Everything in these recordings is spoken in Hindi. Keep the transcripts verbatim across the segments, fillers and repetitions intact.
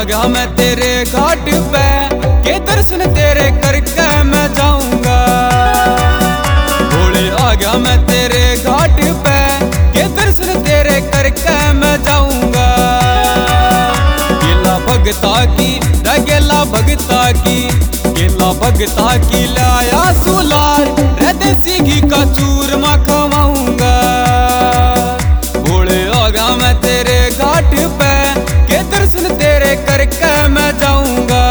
गया मैं तेरे घाट पे, के दर्शन तेरे करके मैं जाऊंगा। भोले आ गया मैं तेरे घाट पे, के दर्शन तेरे करके मैं जाऊंगा। गेला भगता की गेला भगता की गेला भगता की लाया सुलार, रे देसी घी का चूरमा खवाऊंगा। भोले आ गया मैं तेरे घाट पे, के दर्शन तेरे करके मैं जाऊंगा।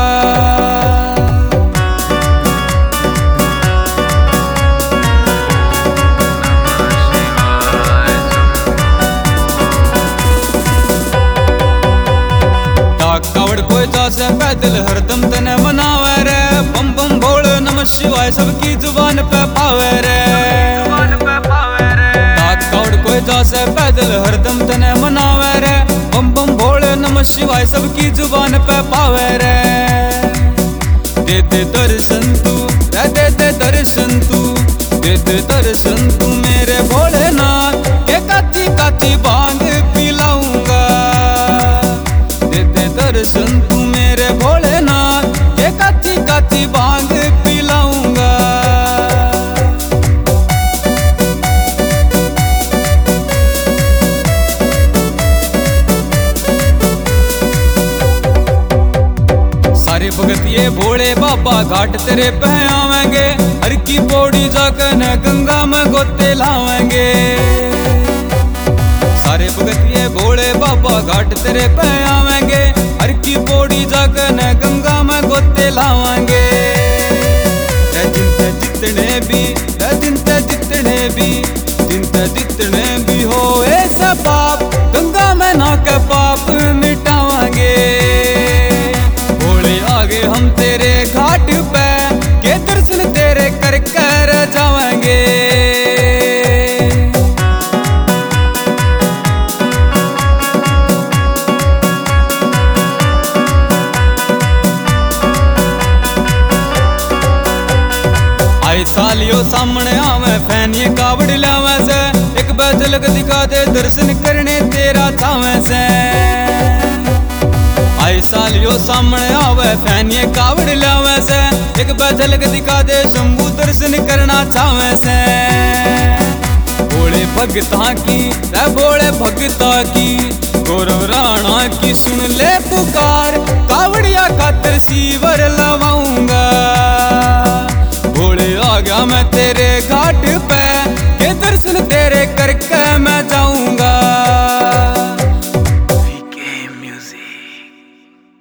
कावड़ कोई जासे पैदल हरदम तने मनावे रे, बम बम भोले नमः शिवाय सबकी जुबान पे पावे रे। कावड़ कोई जासे पैदल हरदम तने मनावे रे, बम बम भोले नमः शिवाय सबकी जुबान पे पावे रे। दे दे दर्शन तू रे, दे दे दर्शन तू, दे दे दर्शन तू मेरे भोलेनाथ, के काती काती भांग पिलाऊंगा। दे दे दर्शन तू मेरे भोलेनाथ, के काती काती भांग पिलाऊंगा। सारे भगत ये भोले बाबा घाट तेरे पे आवेंगे, हर की पौड़ी जाकर न गंगा में गोते लावेंगे। सारे भगत ये भोले बाबा घाट तेरे पे आवेंगे, हर की पौड़ी जाकर न गंगा में गोते लावेंगे। जिनते जितने भी जिनते जितने भी जिनते जितने भी हो ऐसा पाप, गंगा में ना के पाप मिटावांगे। भोले आगे हम तेरे घाट पे, के दर्शन तेरे कर कर जावांगे। आई सालियो सामने आवे फैन ये कावड़ लावे से, एक झलक दिखा दे दर्शन करने तेरा चावे से। आई सालियो सामने आवे फैन ये कावड़ लावे से, एक झलक दिखा दे शंभू दर्शन करना चावे से। भोले भगता की रे भोले भगता की, गौरव राणा की सुन ले पुकार, कावड़िया खातर सीवर लवाऊंगा। भोले आ गया मैं तेरे